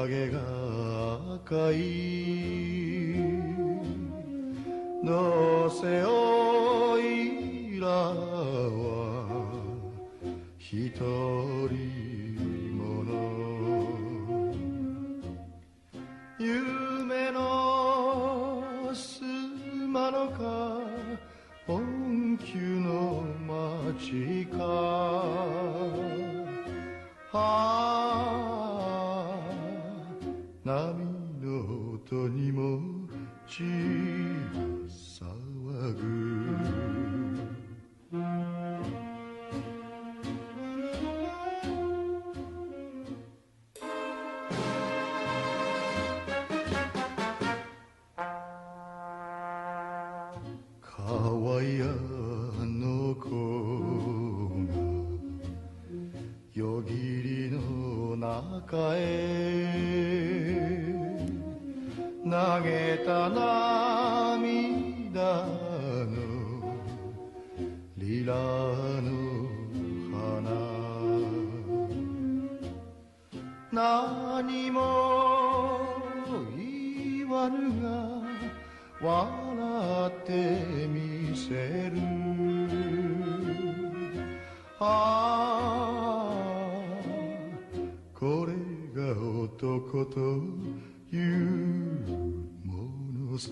影が赤いどうせおいらは一人もの夢のすまのか本気の街か波の音にも血が騒ぐ川屋の子が夜霧の中へ投げた涙のリラの花何も言わぬが笑ってみせるこれが男というものさ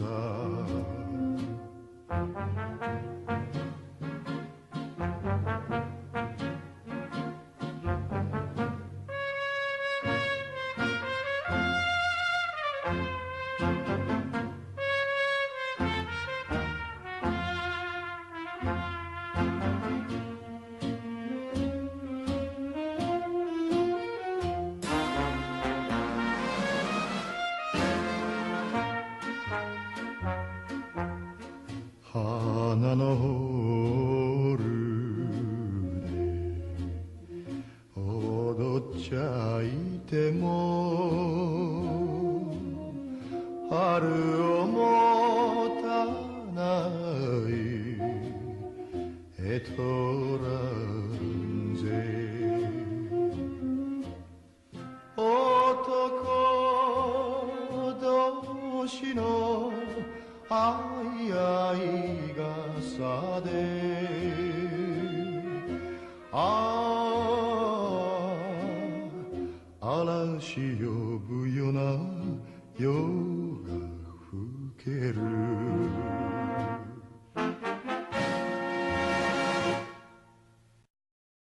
花のホールで踊っちゃいても春をもたないエトランゼ男同士の愛がさで嵐よ